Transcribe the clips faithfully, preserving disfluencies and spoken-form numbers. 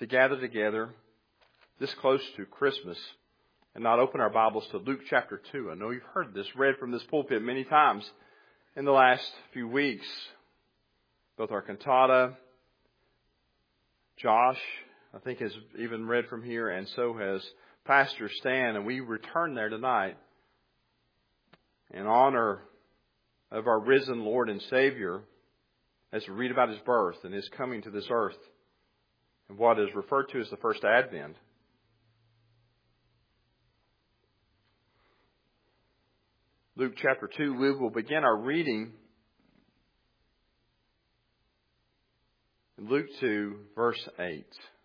to gather together this close to Christmas and not open our Bibles to Luke chapter two. I know you've heard this read from this pulpit many times in the last few weeks. Both our cantata, Josh, I think, has even read from here, and so has Pastor Stan. And we return there tonight in honor of our risen Lord and Savior as we read about His birth and His coming to this earth and what is referred to as the first Advent. Luke chapter two, we will begin our reading in Luke two, verse eight.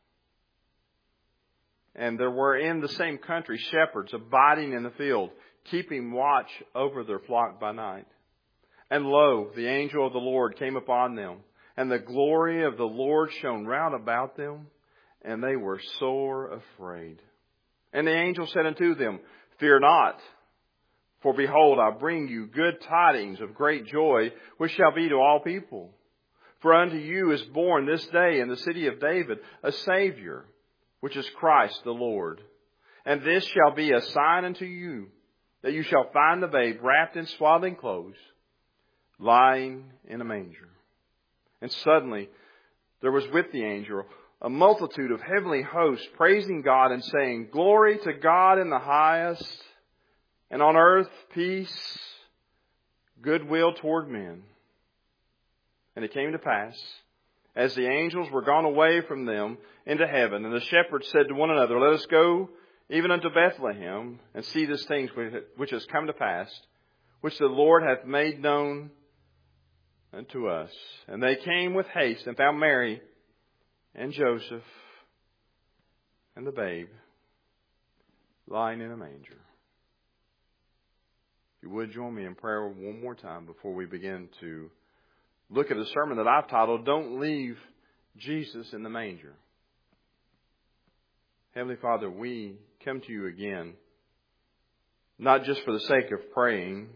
And there were in the same country shepherds abiding in the field, keeping watch over their flock by night. And lo, the angel of the Lord came upon them, and the glory of the Lord shone round about them, and they were sore afraid. And the angel said unto them, Fear not, for behold, I bring you good tidings of great joy, which shall be to all people. For unto you is born this day in the city of David a Savior, which is Christ the Lord. And this shall be a sign unto you, that you shall find the babe wrapped in swaddling clothes, lying in a manger. And suddenly there was with the angel a multitude of heavenly hosts, praising God and saying, Glory to God in the highest, and on earth peace, goodwill toward men. And it came to pass, as the angels were gone away from them into heaven, and the shepherds said to one another, Let us go even unto Bethlehem, and see these things which has come to pass, which the Lord hath made known unto us. And they came with haste and found Mary and Joseph and the babe lying in a manger. If you would join me in prayer one more time before we begin to look at a sermon that I've titled, Don't Leave Jesus in the Manger. Heavenly Father, we come to you again, not just for the sake of praying,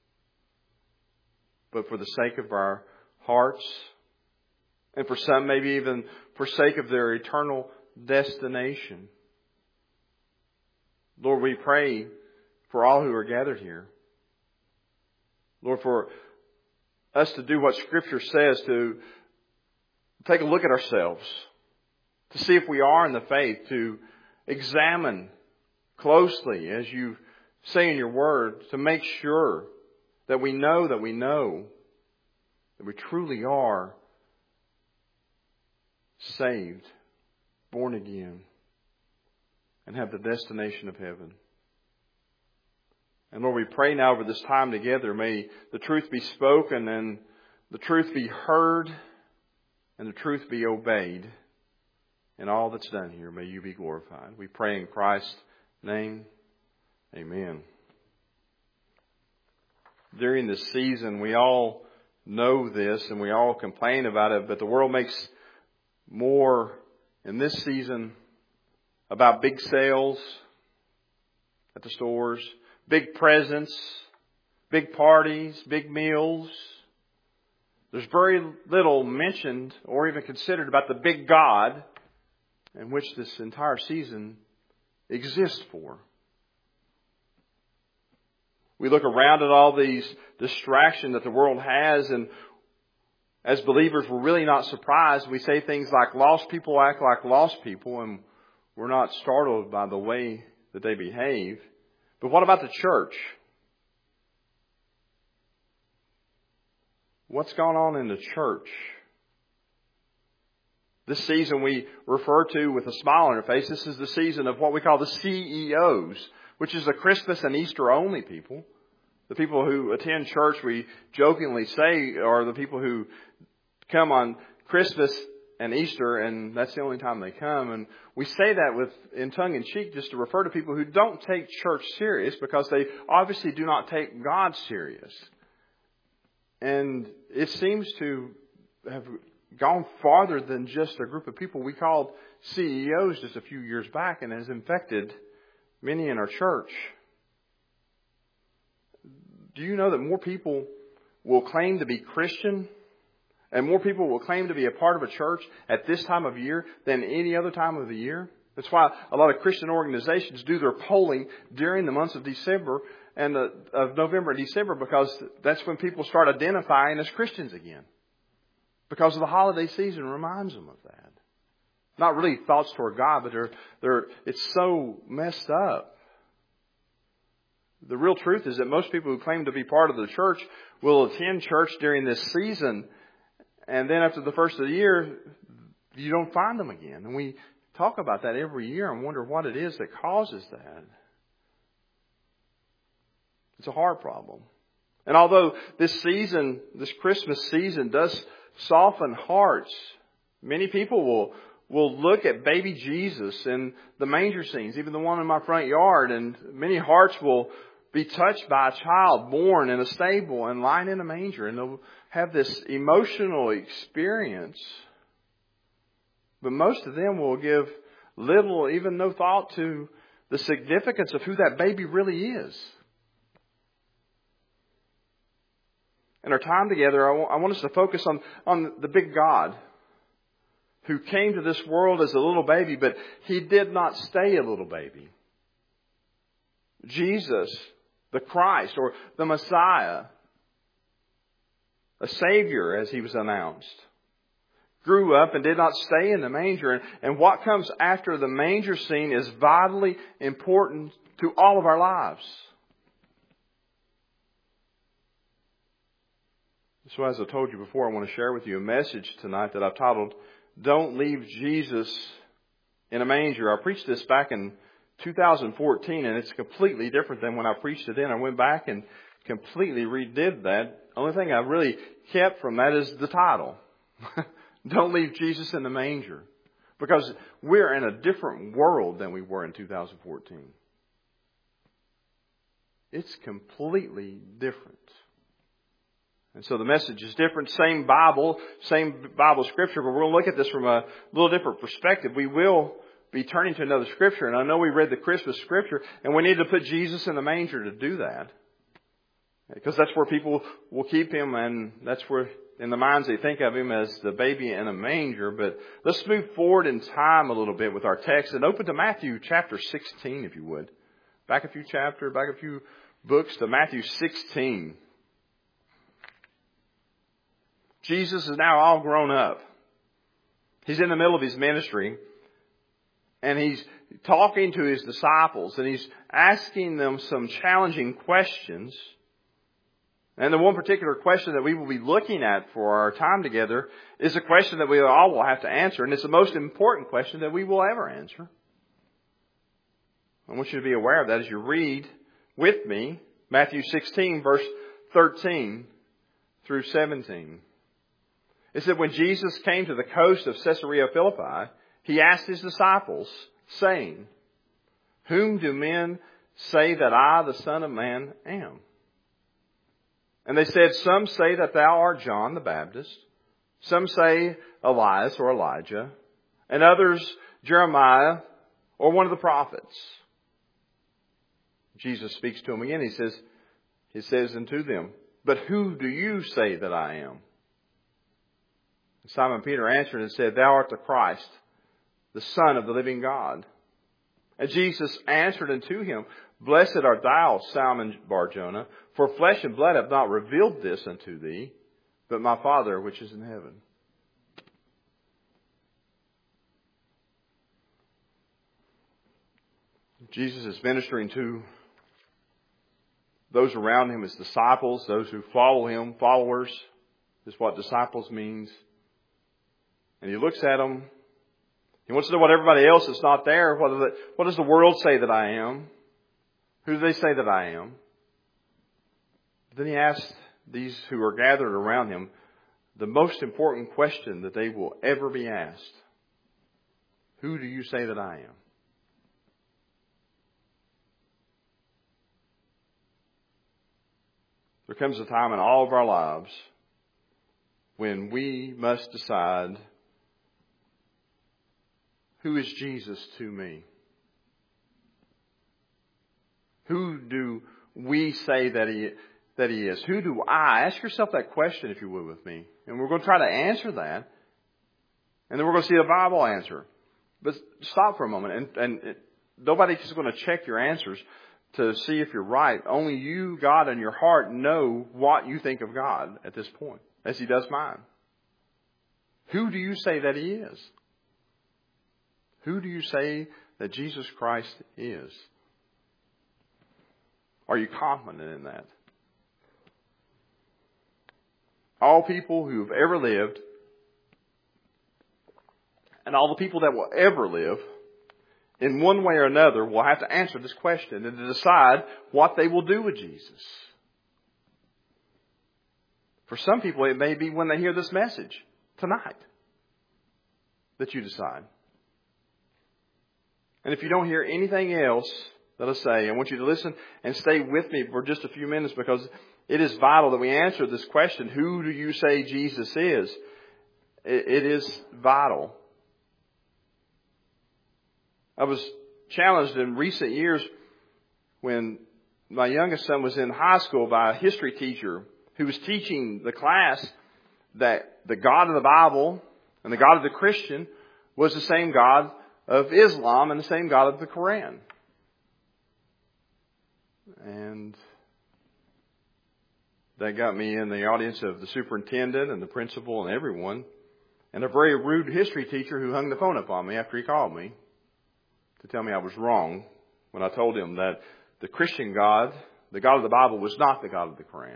but for the sake of our hearts, and for some maybe even for sake of their eternal destination. Lord, we pray for all who are gathered here. Lord, for us to do what Scripture says, to take a look at ourselves, to see if we are in the faith, to examine closely, as you say in your word, to make sure that we know that we know that we truly are saved, born again, and have the destination of heaven. And Lord, we pray now over this time together, may the truth be spoken and the truth be heard and the truth be obeyed in all that's done here. May you be glorified. We pray in Christ's name. Amen. During this season, we all know this and we all complain about it, but the world makes more in this season about big sales at the stores, big presents, big parties, big meals. There's very little mentioned or even considered about the big God in which this entire season exists for. We look around at all these distractions that the world has, and as believers, we're really not surprised. We say things like, lost people act like lost people, and we're not startled by the way that they behave. But what about the church? What's going on in the church? This season we refer to with a smile on our face. This is the season of what we call the C E Os, which is the Christmas and Easter only people. The people who attend church, we jokingly say, are the people who come on Christmas and Easter, and that's the only time they come. And we say that with in tongue in cheek just to refer to people who don't take church serious, because they obviously do not take God serious. And it seems to have gone farther than just a group of people we called C E Os just a few years back, and has infected many in our church. Do you know that more people will claim to be Christian And more people will claim to be a part of a church at this time of year than any other time of the year. That's why a lot of Christian organizations do their polling during the months of December and the, of November and December, because that's when people start identifying as Christians again. Because of the holiday season reminds them of that. Not really thoughts toward God, but they're, they're, it's so messed up. The real truth is that most people who claim to be part of the church will attend church during this season, and then after the first of the year, you don't find them again. And we talk about that every year and wonder what it is that causes that. It's a hard problem. And although this season, this Christmas season, does soften hearts, many people will will look at baby Jesus and the manger scenes, even the one in my front yard, and many hearts will be touched by a child born in a stable and lying in a manger, and they'll have this emotional experience. But most of them will give little, even no thought to the significance of who that baby really is. In our time together, I want us to focus on, on the big God who came to this world as a little baby, but He did not stay a little baby. Jesus, the Christ, or the Messiah, a Savior as He was announced, grew up and did not stay in the manger. And, and what comes after the manger scene is vitally important to all of our lives. So as I told you before, I want to share with you a message tonight that I've titled, Don't Leave Jesus in a Manger. I preached this back in two thousand fourteen, and it's completely different than when I preached it then. I went back and completely redid that. The only thing I really kept from that is the title. Don't leave Jesus in the manger. Because we're in a different world than we were in two thousand fourteen. It's completely different. And so the message is different. Same Bible, same Bible scripture, but we're going to look at this from a little different perspective. We will be turning to another scripture. And I know we read the Christmas scripture, and we need to put Jesus in the manger to do that. Because that's where people will keep Him, and that's where in the minds they think of Him as the baby in a manger. But let's move forward in time a little bit with our text and open to Matthew chapter sixteen, if you would. Back a few chapters, back a few books to Matthew sixteen. Jesus is now all grown up. He's in the middle of His ministry, and He's talking to His disciples, and He's asking them some challenging questions. And the one particular question that we will be looking at for our time together is a question that we all will have to answer, and it's the most important question that we will ever answer. I want you to be aware of that as you read with me Matthew sixteen, verse thirteen through seventeen. It said, when Jesus came to the coast of Caesarea Philippi, He asked His disciples, saying, Whom do men say that I, the Son of Man, am? And they said, Some say that thou art John the Baptist, some say Elias or Elijah, and others Jeremiah or one of the prophets. Jesus speaks to them again. He says, He says unto them, But who do you say that I am? Simon Peter answered and said, Thou art the Christ, the Son of the living God. And Jesus answered unto him, Blessed art thou, Simon Bar-Jonah, for flesh and blood have not revealed this unto thee, but my Father which is in heaven. Jesus is ministering to those around Him, His disciples, those who follow Him. Followers is what disciples means. And He looks at them. He wants to know what everybody else that's not there, what, the, what does the world say that I am? Who do they say that I am? Then He asks these who are gathered around Him the most important question that they will ever be asked. Who do you say that I am? There comes a time in all of our lives when we must decide, who is Jesus to me? Who do we say that he that he is? Who do I? Ask yourself that question, if you would, with me. And we're going to try to answer that. And then we're going to see the Bible answer. But stop for a moment. And, and it, nobody's going to check your answers to see if you're right. Only you, God, and your heart know what you think of God at this point, as He does mine. Who do you say that He is? Who do you say that Jesus Christ is? Are you confident in that? All people who have ever lived, and all the people that will ever live, in one way or another, will have to answer this question and to decide what they will do with Jesus. For some people, it may be when they hear this message tonight that you decide. And if you don't hear anything else that I say, I want you to listen and stay with me for just a few minutes, because it is vital that we answer this question, who do you say Jesus is? It is vital. I was challenged in recent years when my youngest son was in high school by a history teacher who was teaching the class that the God of the Bible and the God of the Christian was the same God of Islam and the same God of the Quran. And that got me in the audience of the superintendent and the principal and everyone, and a very rude history teacher who hung the phone up on me after he called me to tell me I was wrong when I told him that the Christian God, the God of the Bible, was not the God of the Quran.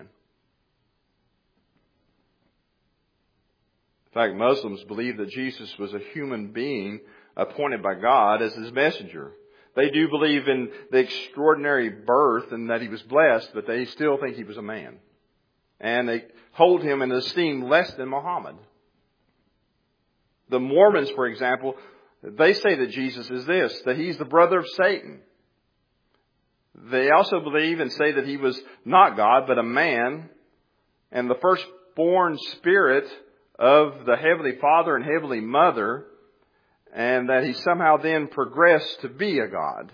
In fact, Muslims believe that Jesus was a human being appointed by God as His messenger. They do believe in the extraordinary birth and that He was blessed, but they still think He was a man. And they hold Him in esteem less than Muhammad. The Mormons, for example, they say that Jesus is this, that He's the brother of Satan. They also believe and say that He was not God, but a man, and the firstborn spirit of the Heavenly Father and Heavenly Mother, and that He somehow then progressed to be a God.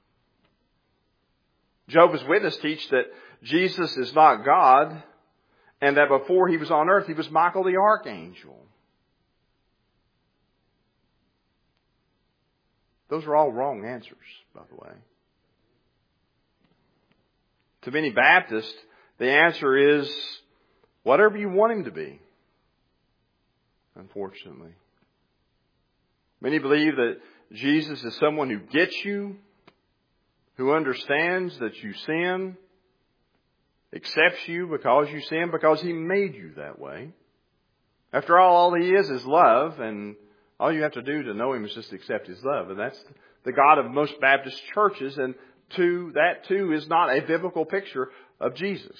Jehovah's Witnesses teach that Jesus is not God, and that before He was on earth, He was Michael the Archangel. Those are all wrong answers, by the way. To many Baptists, the answer is whatever you want Him to be, unfortunately. Many believe that Jesus is someone who gets you, who understands that you sin, accepts you because you sin, because He made you that way. After all, all He is is love, and all you have to do to know Him is just accept His love. And that's the God of most Baptist churches, and two, that too is not a biblical picture of Jesus.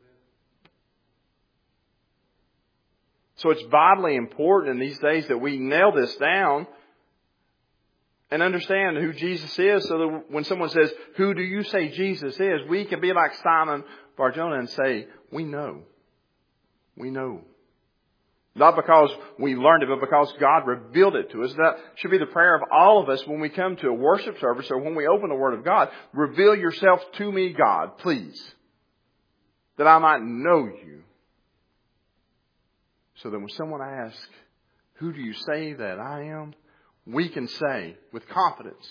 So it's vitally important in these days that we nail this down and understand who Jesus is, so that when someone says, who do you say Jesus is? We can be like Simon Bar-Jonah and say, we know. We know. Not because we learned it, but because God revealed it to us. That should be the prayer of all of us when we come to a worship service or when we open the Word of God. Reveal yourself to me, God, please, that I might know you. So that when someone asks, who do you say that I am? We can say with confidence,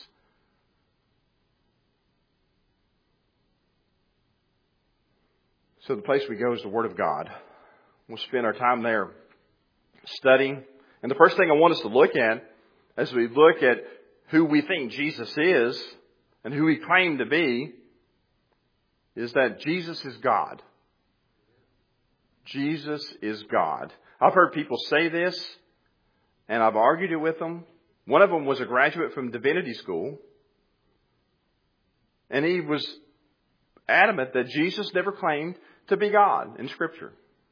so the place we go is the Word of God. We'll spend our time there studying. And the first thing I want us to look at as we look at who we think Jesus is and who He claimed to be is that Jesus is God. Jesus is God. I've heard people say this, and I've argued it with them. One of them was a graduate from divinity school, and he was adamant that Jesus never claimed to be God in Scripture.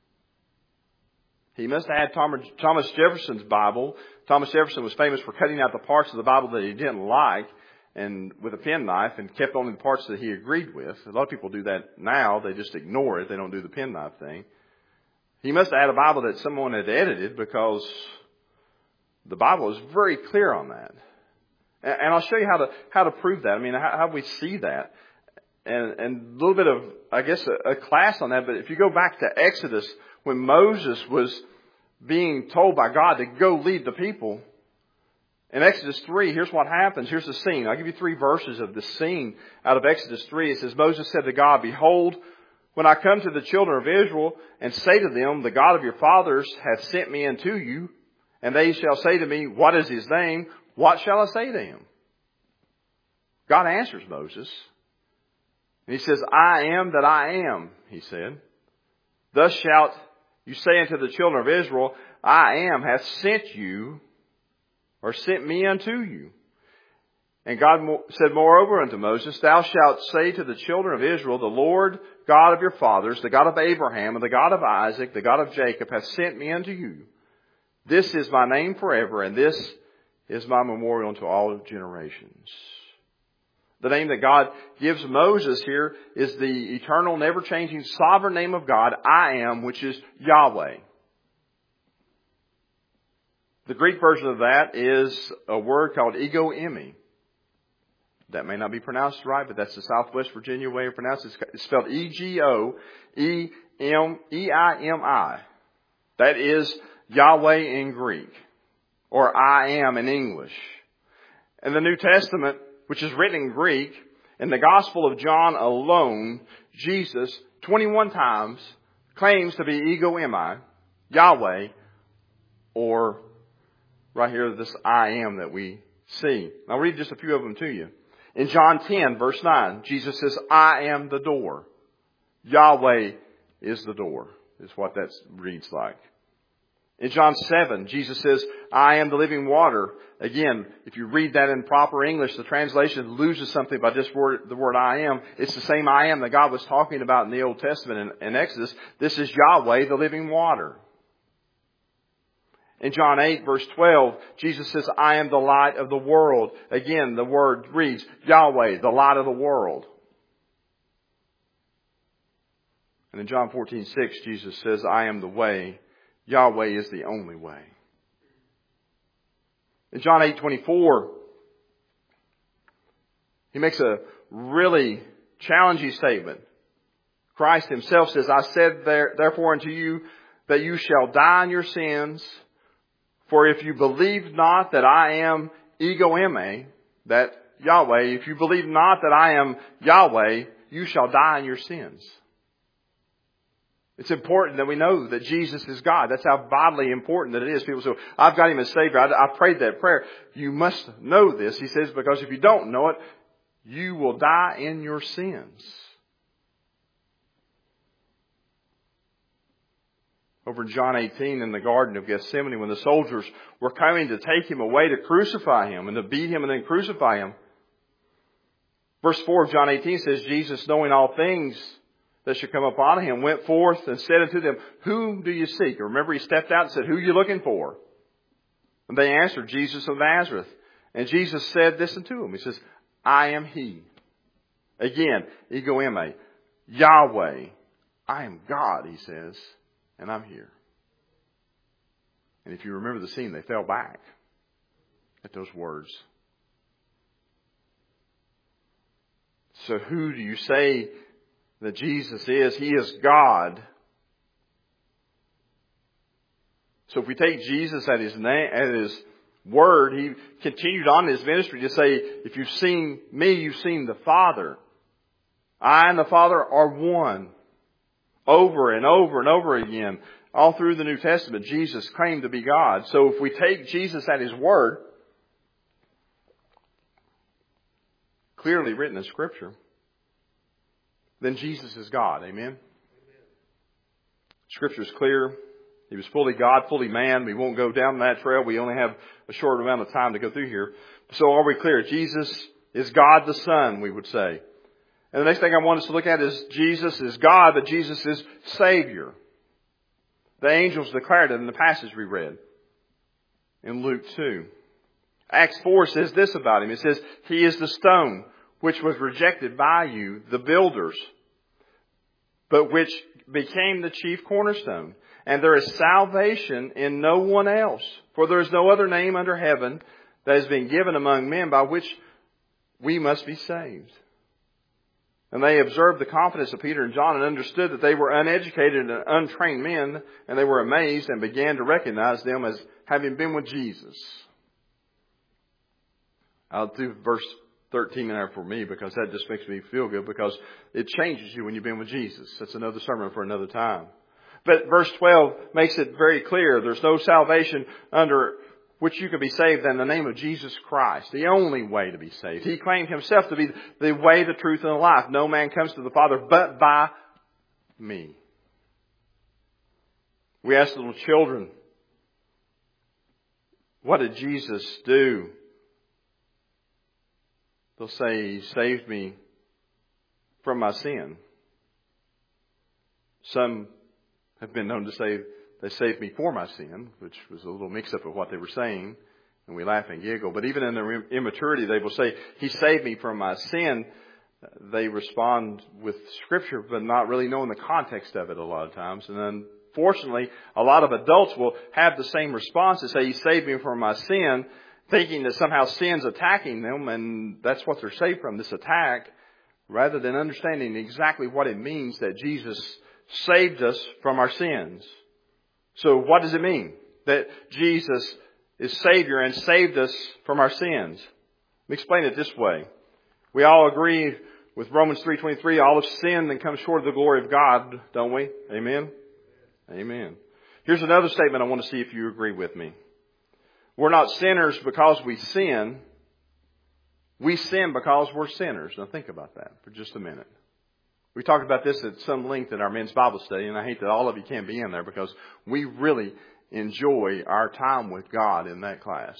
He must have had Thomas Jefferson's Bible. Thomas Jefferson was famous for cutting out the parts of the Bible that he didn't like and with a penknife, and kept only the parts that he agreed with. A lot of people do that now. They just ignore it. They don't do the penknife thing. He must have had a Bible that someone had edited, because the Bible is very clear on that. And I'll show you how to how to prove that. I mean, how, how we see that. And, and a little bit of, I guess, a, a class on that. But if you go back to Exodus, when Moses was being told by God to go lead the people. In Exodus three, here's what happens. Here's the scene. I'll give you three verses of the scene out of Exodus three. It says, Moses said to God, Behold, when I come to the children of Israel and say to them, The God of your fathers hath sent me unto you, and they shall say to me, What is his name? What shall I say to him? God answers Moses. And he says, I am that I am, he said. Thus shalt you say unto the children of Israel, I am hath sent you, or sent me unto you. And God said moreover unto Moses, Thou shalt say to the children of Israel, The Lord God of your fathers, the God of Abraham, and the God of Isaac, the God of Jacob, hath sent me unto you. This is my name forever, and this is my memorial unto all generations. The name that God gives Moses here is the eternal, never-changing, sovereign name of God, I am, which is Yahweh. The Greek version of that is a word called ego eimi. That may not be pronounced right, but that's the Southwest Virginia way of pronouncing it. It's spelled E G O E M E I M I. That is Yahweh in Greek, or I am in English. In the New Testament, which is written in Greek, in the Gospel of John alone, Jesus twenty-one times claims to be ego eimi, Yahweh, or right here, this I am that we see. I'll read just a few of them to you. In John ten, verse nine, Jesus says, I am the door. Yahweh is the door, is what that reads like. In John seven, Jesus says, I am the living water. Again, if you read that in proper English, the translation loses something by just word, the word I am. It's the same I am that God was talking about in the Old Testament in, in Exodus. This is Yahweh, the living water. In John eight, verse twelve, Jesus says, I am the light of the world. Again, the word reads, Yahweh, the light of the world. And in John fourteen six, Jesus says, I am the way. Yahweh is the only way. In John eight twenty-four, he makes a really challenging statement. Christ himself says, I said there, therefore unto you that you shall die in your sins. For if you believe not that I am ego eimi, that Yahweh, if you believe not that I am Yahweh, you shall die in your sins. It's important that we know that Jesus is God. That's how vitally important that it is. People say, I've got him as Savior. I, I prayed that prayer. You must know this, he says, because if you don't know it, you will die in your sins. Over in John eighteen in the Garden of Gethsemane, when the soldiers were coming to take him away to crucify him and to beat him and then crucify him. Verse four of John eighteen says, Jesus, knowing all things that should come upon him, went forth and said unto them, Whom do you seek? Remember, he stepped out and said, Who are you looking for? And they answered, Jesus of Nazareth. And Jesus said this unto him. He says, I am he. Again, ego eimi. Yahweh. I am God, he says. And I'm here. And if you remember the scene, they fell back at those words. So who do you say that Jesus is? He is God. So if we take Jesus at his name, at his word, he continued on in his ministry to say, if you've seen me, you've seen the Father. I and the Father are one. Over and over and over again, all through the New Testament, Jesus claimed to be God. So if we take Jesus at his word, clearly written in Scripture, then Jesus is God. Amen? Scripture is clear. He was fully God, fully man. We won't go down that trail. We only have a short amount of time to go through here. So are we clear? Jesus is God the Son, we would say. And the next thing I want us to look at is Jesus is God, but Jesus is Savior. The angels declared it in the passage we read in Luke two. Acts four says this about him. It says, He is the stone which was rejected by you, the builders, but which became the chief cornerstone. And there is salvation in no one else. For there is no other name under heaven that has been given among men by which we must be saved. And they observed the confidence of Peter and John and understood that they were uneducated and untrained men, and they were amazed and began to recognize them as having been with Jesus. I'll do verse thirteen in there for me because that just makes me feel good, because it changes you when you've been with Jesus. That's another sermon for another time. But verse twelve makes it very clear. There's no salvation under which you can be saved in the name of Jesus Christ. The only way to be saved. He claimed himself to be the way, the truth, and the life. No man comes to the Father but by me. We ask little children, what did Jesus do? They'll say, He saved me from my sin. Some have been known to say, they saved me for my sin, which was a little mix-up of what they were saying, and we laugh and giggle. But even in their immaturity, they will say, He saved me from my sin. They respond with Scripture, but not really knowing the context of it a lot of times. And unfortunately, a lot of adults will have the same response and say, He saved me from my sin, thinking that somehow sin's attacking them, and that's what they're saved from, this attack, rather than understanding exactly what it means that Jesus saved us from our sins. So what does it mean that Jesus is Savior and saved us from our sins? Let me explain it this way. We all agree with Romans three twenty-three, all have sinned and come short of the glory of God, don't we? Amen? Amen. Here's another statement I want to see if you agree with me. We're not sinners because we sin. We sin because we're sinners. Now think about that for just a minute. We talked about this at some length in our men's Bible study, and I hate that all of you can't be in there because we really enjoy our time with God in that class.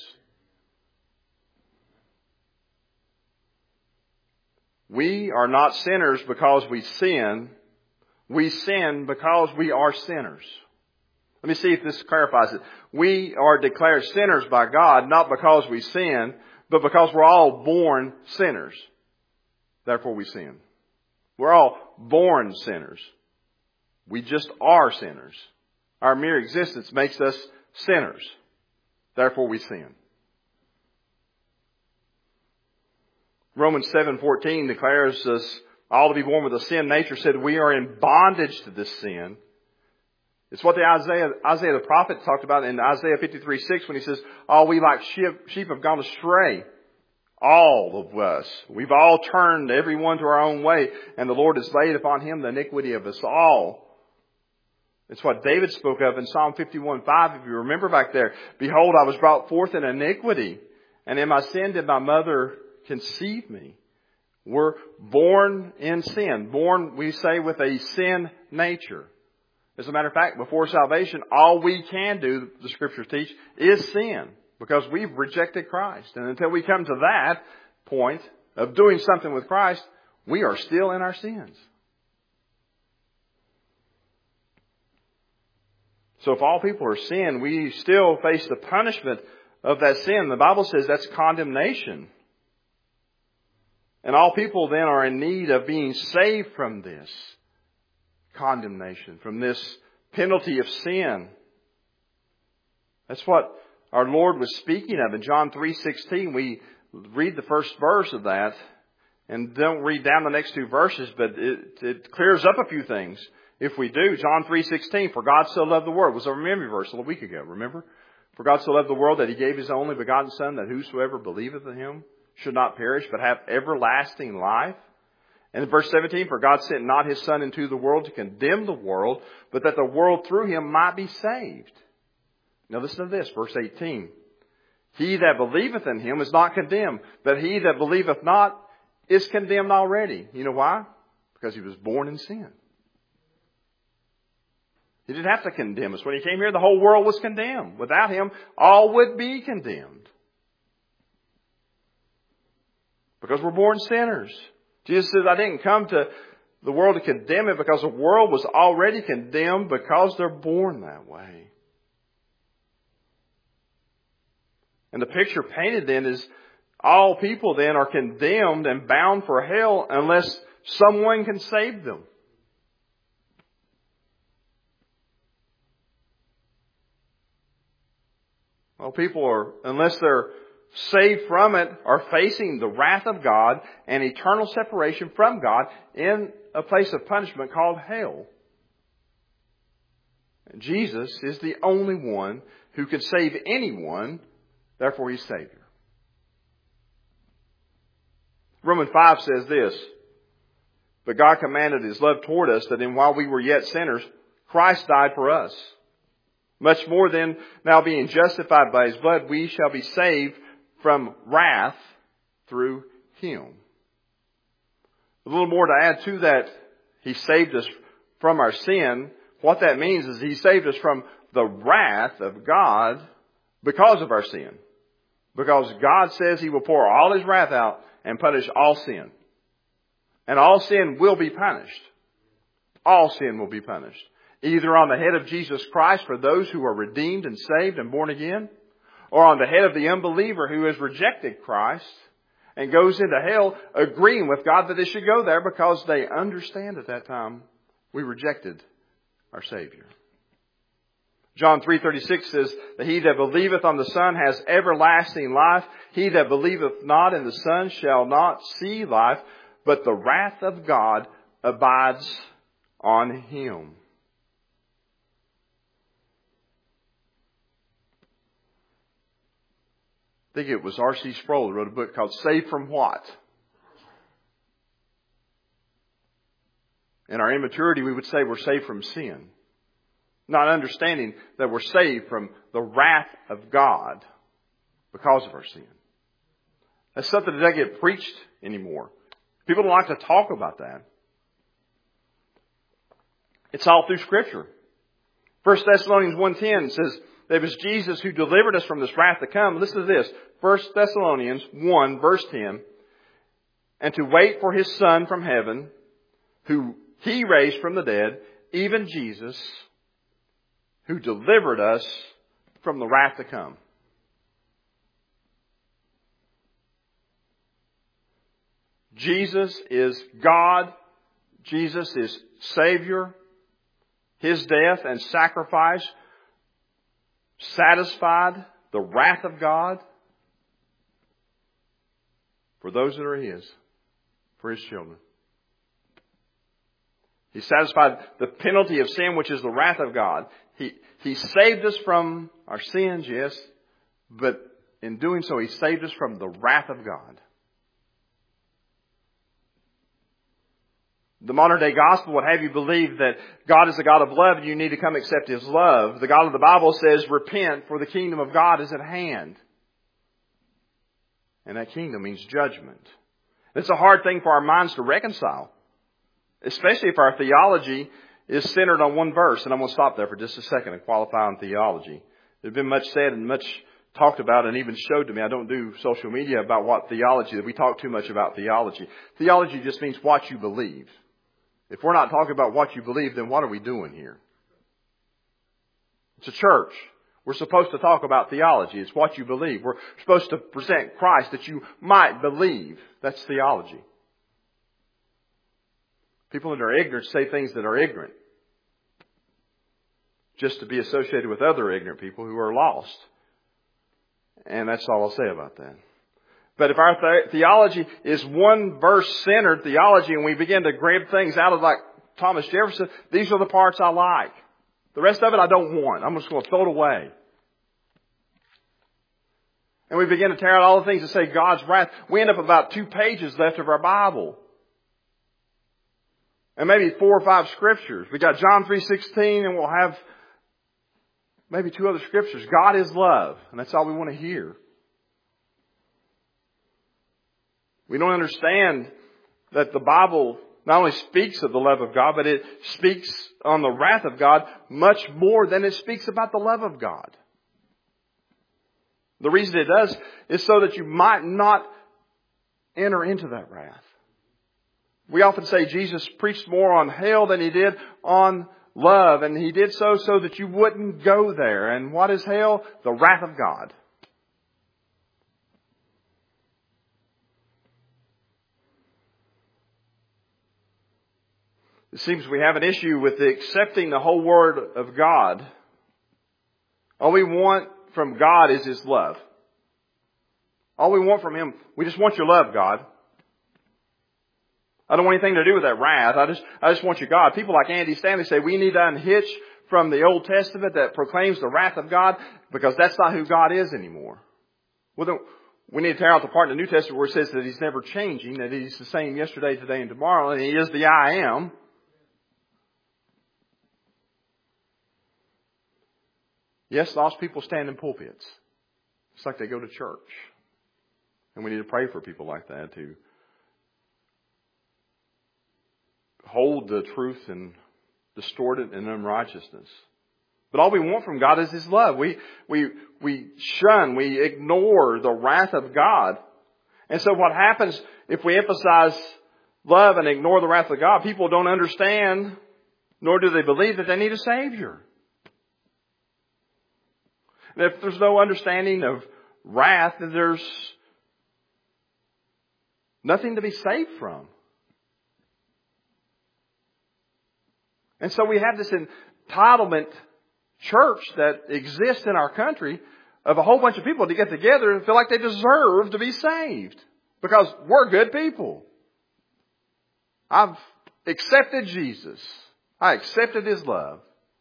We are not sinners because we sin. We sin because we are sinners. Let me see if this clarifies it. We are declared sinners by God, not because we sin, but because we're all born sinners. Therefore we sin. We're all born sinners. We just are sinners. Our mere existence makes us sinners. Therefore we sin. Romans seven fourteen declares us all to be born with a sin nature, said we are in bondage to this sin. It's what the Isaiah, Isaiah the prophet talked about in Isaiah fifty-three six when he says, all we like sheep, sheep have gone astray. All of us. We've all turned everyone to our own way, and the Lord has laid upon him the iniquity of us all. It's what David spoke of in Psalm fifty-one five, if you remember back there. Behold, I was brought forth in iniquity, and in my sin did my mother conceive me. We're born in sin. Born, we say, with a sin nature. As a matter of fact, before salvation, all we can do, the Scriptures teach, is sin. Because we've rejected Christ. And until we come to that point of doing something with Christ, we are still in our sins. So if all people are sin, we still face the punishment of that sin. The Bible says that's condemnation. And all people then are in need of being saved from this condemnation, from this penalty of sin. That's what our Lord was speaking of in John three sixteen. We read the first verse of that and don't read down the next two verses, but it, it clears up a few things. If we do, John three sixteen, for God so loved the world, was a memory verse a week ago, remember? For God so loved the world that He gave His only begotten Son, that whosoever believeth in Him should not perish, but have everlasting life. And in verse seventeen, for God sent not His Son into the world to condemn the world, but that the world through Him might be saved. Now listen to this, verse eighteen. He that believeth in Him is not condemned, but he that believeth not is condemned already. You know why? Because he was born in sin. He didn't have to condemn us. When He came here, the whole world was condemned. Without Him, all would be condemned. Because we're born sinners. Jesus says, I didn't come to the world to condemn it because the world was already condemned because they're born that way. And the picture painted then is all people then are condemned and bound for hell unless someone can save them. All people are, unless they're saved from it, are facing the wrath of God and eternal separation from God in a place of punishment called hell. Jesus is the only one who can save anyone, therefore He's Savior. Romans five says this, "But God commanded His love toward us, that in while we were yet sinners, Christ died for us. Much more then, now being justified by His blood, we shall be saved from wrath through Him." A little more to add to that, He saved us from our sin. What that means is He saved us from the wrath of God because of our sin. Because God says He will pour all His wrath out and punish all sin. And all sin will be punished. All sin will be punished. Either on the head of Jesus Christ for those who are redeemed and saved and born again, or on the head of the unbeliever who has rejected Christ and goes into hell agreeing with God that they should go there because they understand at that time we rejected our Savior. John three thirty-six says that he that believeth on the Son has everlasting life. He that believeth not in the Son shall not see life, but the wrath of God abides on him. I think it was R C Sproul who wrote a book called Saved from What? In our immaturity, we would say we're saved from sin. Not understanding that we're saved from the wrath of God because of our sin. That's something that doesn't get preached anymore. People don't like to talk about that. It's all through Scripture. First Thessalonians one ten says that it was Jesus who delivered us from this wrath to come. Listen to this. First Thessalonians one verse ten. "And to wait for His Son from heaven, who He raised from the dead, even Jesus, who delivered us from the wrath to come." Jesus is God. Jesus is Savior. His death and sacrifice satisfied the wrath of God for those that are His, for His children. He satisfied the penalty of sin, which is the wrath of God. He, he saved us from our sins, yes, but in doing so, He saved us from the wrath of God. The modern day gospel would have you believe that God is a God of love and you need to come accept His love. The God of the Bible says, repent, for the kingdom of God is at hand. And that kingdom means judgment. It's a hard thing for our minds to reconcile, especially if our theology is centered on one verse. And I'm going to stop there for just a second and qualify on theology. There's been much said and much talked about and even showed to me. I don't do social media about what theology, that we talk too much about theology. Theology just means what you believe. If we're not talking about what you believe, then what are we doing here? It's a church. We're supposed to talk about theology. It's what you believe. We're supposed to present Christ that you might believe. That's theology. People that are ignorant say things that are ignorant, just to be associated with other ignorant people who are lost. And that's all I'll say about that. But if our the- theology is one verse centered theology and we begin to grab things out of like Thomas Jefferson, these are the parts I like. The rest of it I don't want. I'm just going to throw it away. And we begin to tear out all the things that say God's wrath. We end up about two pages left of our Bible. And maybe four or five scriptures. We got John three sixteen and we'll have maybe two other scriptures. God is love. And that's all we want to hear. We don't understand that the Bible not only speaks of the love of God, but it speaks on the wrath of God much more than it speaks about the love of God. The reason it does is so that you might not enter into that wrath. We often say Jesus preached more on hell than He did on love. And He did so so that you wouldn't go there. And what is hell? The wrath of God. It seems we have an issue with accepting the whole Word of God. All we want from God is His love. All we want from Him, we just want your love, God. I don't want anything to do with that wrath. I just, I just want you, God. People like Andy Stanley say we need to unhitch from the Old Testament that proclaims the wrath of God, because that's not who God is anymore. Well, then, we need to tear out the part in the New Testament where it says that He's never changing, that He's the same yesterday, today, and tomorrow, and He is the I Am. Yes, lost people stand in pulpits. It's like they go to church. And we need to pray for people like that to hold the truth and distort it in unrighteousness. But all we want from God is His love. We, we, we shun, we ignore the wrath of God. And so what happens if we emphasize love and ignore the wrath of God? People don't understand, nor do they believe that they need a Savior. And if there's no understanding of wrath, then there's nothing to be saved from. And so we have this entitlement church that exists in our country of a whole bunch of people to get together and feel like they deserve to be saved because we're good people. I've accepted Jesus. I accepted His love.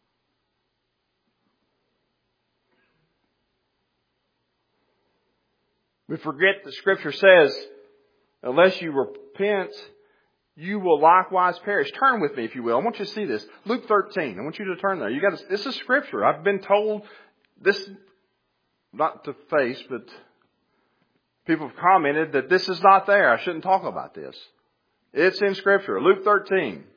We forget that Scripture says, unless you repent, you will likewise perish. Turn with me, if you will. I want you to see this. Luke thirteen. I want you to turn there. You got to, this is Scripture. I've been told this, not to face, but people have commented that this is not there. I shouldn't talk about this. It's in Scripture. Luke thirteen.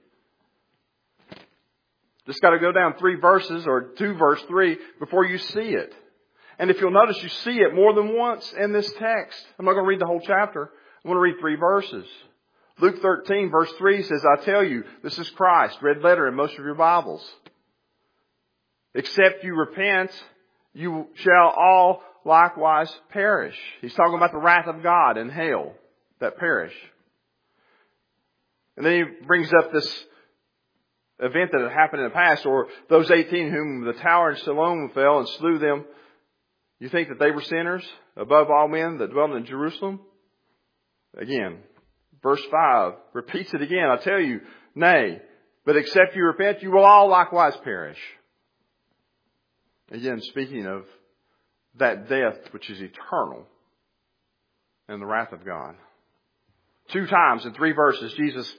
Just got to go down three verses or two verse three before you see it. And if you'll notice, you see it more than once in this text. I'm not going to read the whole chapter. I'm going to read three verses. Luke thirteen verse three says, I tell you, this is Christ, red letter in most of your Bibles. Except you repent, you shall all likewise perish. He's talking about the wrath of God and hell that perish. And then he brings up this event that had happened in the past, or those eighteen whom the tower in Siloam fell and slew them. You think that they were sinners above all men that dwelt in Jerusalem? Again, verse five repeats it again. I tell you, nay, but except you repent, you will all likewise perish. Again, speaking of that death which is eternal and the wrath of God. Two times in three verses, Jesus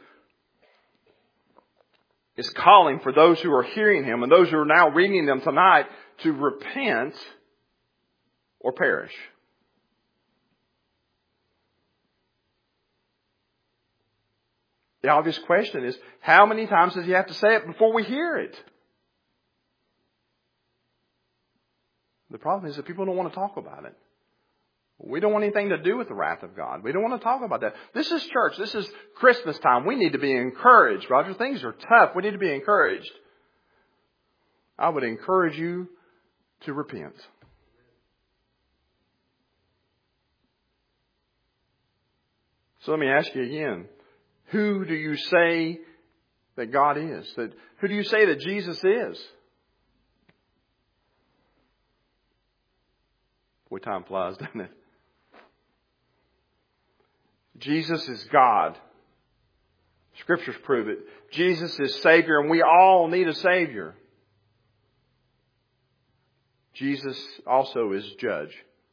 is calling for those who are hearing Him and those who are now reading them tonight to repent or perish. The obvious question is, how many times does He have to say it before we hear it? The problem is that people don't want to talk about it. We don't want anything to do with the wrath of God. We don't want to talk about that. This is church. This is Christmas time. We need to be encouraged, Roger. Things are tough. We need to be encouraged. I would encourage you to repent. So let me ask you again. Who do you say that God is? That, who do you say that Jesus is? Boy, time flies, doesn't it? Jesus is God. Scriptures prove it. Jesus is Savior, and we all need a Savior. Jesus also is Judge.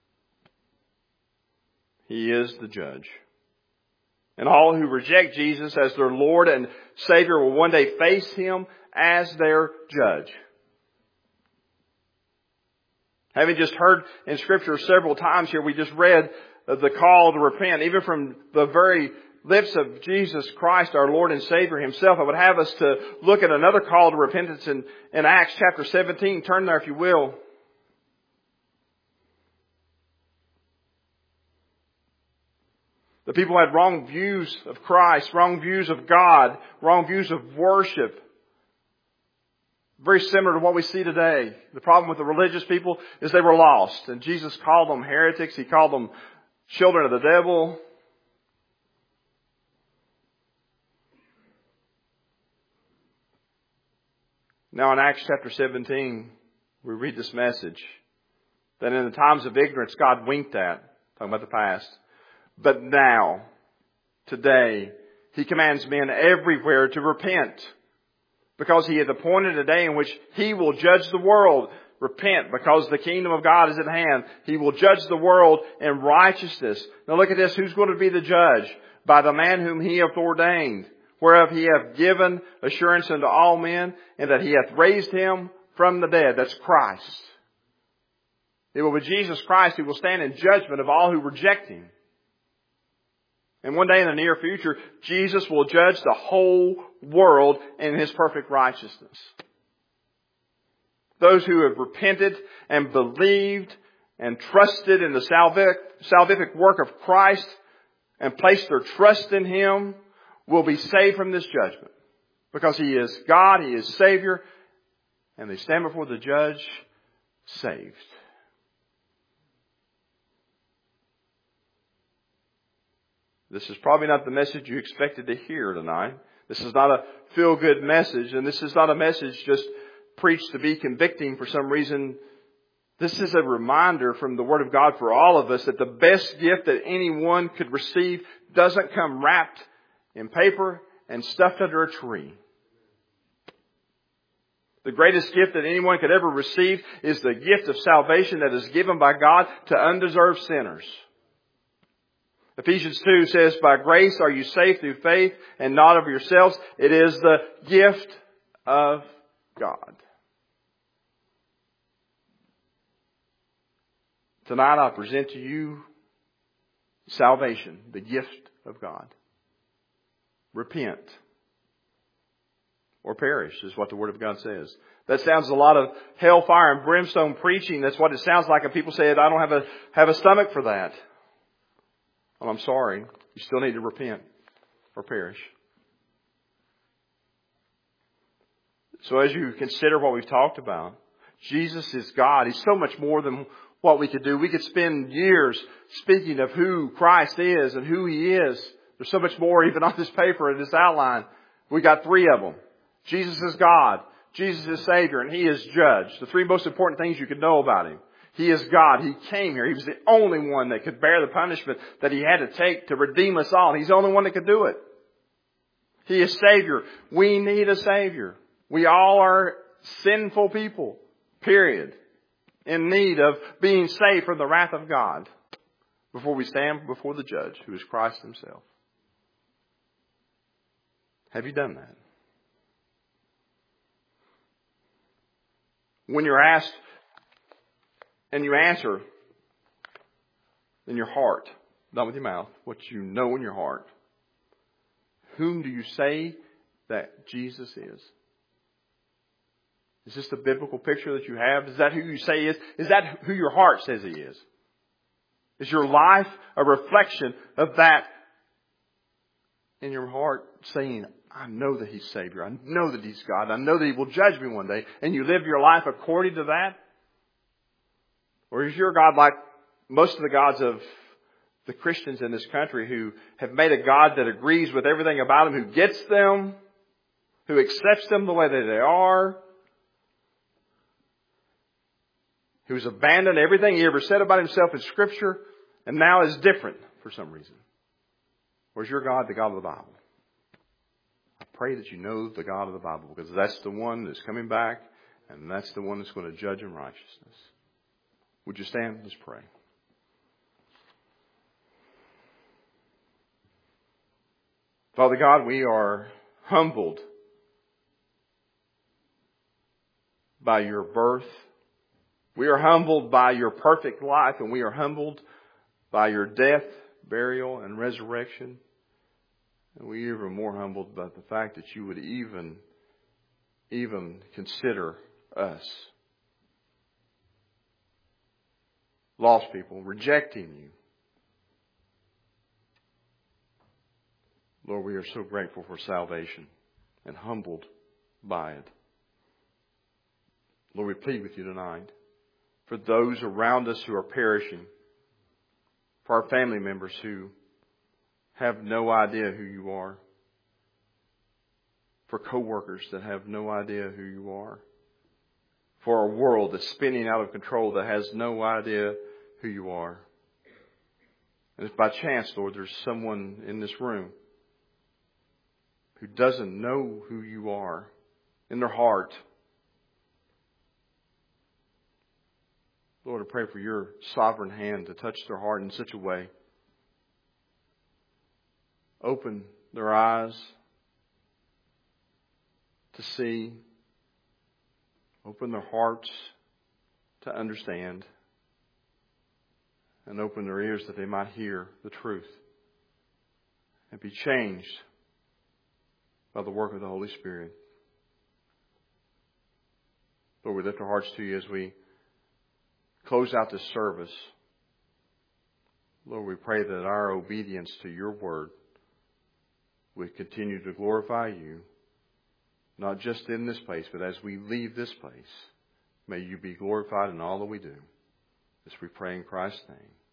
He is the Judge. And all who reject Jesus as their Lord and Savior will one day face Him as their Judge. Having just heard in Scripture several times here, we just read the call to repent, even from the very lips of Jesus Christ, our Lord and Savior Himself. I would have us to look at another call to repentance in, in Acts chapter seventeen. Turn there if you will. The people had wrong views of Christ, wrong views of God, wrong views of worship. Very similar to what we see today. The problem with the religious people is they were lost. And Jesus called them heretics. He called them children of the devil. Now in Acts chapter seventeen, we read this message that in the times of ignorance God winked at. talking about the past. But now, today, He commands men everywhere to repent, because He hath appointed a day in which He will judge the world. Repent, because the kingdom of God is at hand. He will judge the world in righteousness. Now look at this. Who's going to be the judge? By the man whom He hath ordained, whereof He hath given assurance unto all men, and that He hath raised Him from the dead. That's Christ. It will be Jesus Christ who will stand in judgment of all who reject Him. And one day in the near future, Jesus will judge the whole world in His perfect righteousness. Those who have repented and believed and trusted in the salvific, salvific work of Christ and placed their trust in Him will be saved from this judgment. Because He is God, He is Savior, and they stand before the judge saved. This is probably not the message you expected to hear tonight. This is not a feel-good message, and this is not a message just preached to be convicting for some reason. This is a reminder from the Word of God for all of us that the best gift that anyone could receive doesn't come wrapped in paper and stuffed under a tree. The greatest gift that anyone could ever receive is the gift of salvation that is given by God to undeserved sinners. Ephesians two says, by grace are you saved through faith, and not of yourselves. It is the gift of God. Tonight I present to you salvation, the gift of God. Repent or perish is what the Word of God says. That sounds a lot of hellfire and brimstone preaching. That's what it sounds like. And people say, I don't have a, have a stomach for that. Well, I'm sorry. You still need to repent or perish. So as you consider what we've talked about, Jesus is God. He's so much more than what we could do. We could spend years speaking of who Christ is and who He is. There's so much more even on this paper and this outline. We got three of them. Jesus is God. Jesus is Savior, and He is Judge. The three most important things you could know about Him. He is God. He came here. He was the only one that could bear the punishment that He had to take to redeem us all. He's the only one that could do it. He is Savior. We need a Savior. We all are sinful people, period, in need of being saved from the wrath of God before we stand before the Judge, who is Christ Himself. Have you done that? When you're asked and you answer in your heart, not with your mouth, what you know in your heart, whom do you say that Jesus is? Is this the biblical picture that you have? Is that who you say is? Is that who your heart says He is? Is your life a reflection of that in your heart, saying, I know that He's Savior. I know that He's God. I know that He will judge me one day. And you live your life according to that? Or is your God like most of the gods of the Christians in this country, who have made a God that agrees with everything about them, who gets them, who accepts them the way that they are, who's abandoned everything He ever said about Himself in Scripture, and now is different for some reason? Or is your God the God of the Bible? I pray that you know the God of the Bible, because that's the one that's coming back, and that's the one that's going to judge in righteousness. Would you stand? Let's pray. Father God, we are humbled by Your birth. We are humbled by Your perfect life, and we are humbled by Your death, burial, and resurrection. And we are even more humbled by the fact that You would even, even consider us, lost people, rejecting You. Lord, we are so grateful for salvation and humbled by it. Lord, we plead with You tonight for those around us who are perishing, for our family members who have no idea who You are, for co-workers that have no idea who You are, for a world that's spinning out of control that has no idea who You are. And if by chance, Lord, there's someone in this room who doesn't know who you are in their heart, Lord, I pray for your sovereign hand to touch their heart in such a way. Open their eyes to see. Open their hearts to understand. And open their ears that they might hear the truth and be changed by the work of the Holy Spirit. Lord, we lift our hearts to you as we close out this service. Lord, we pray that our obedience to your word would continue to glorify you, not just in this place, but as we leave this place. May you be glorified in all that we do. As we pray in Christ's name.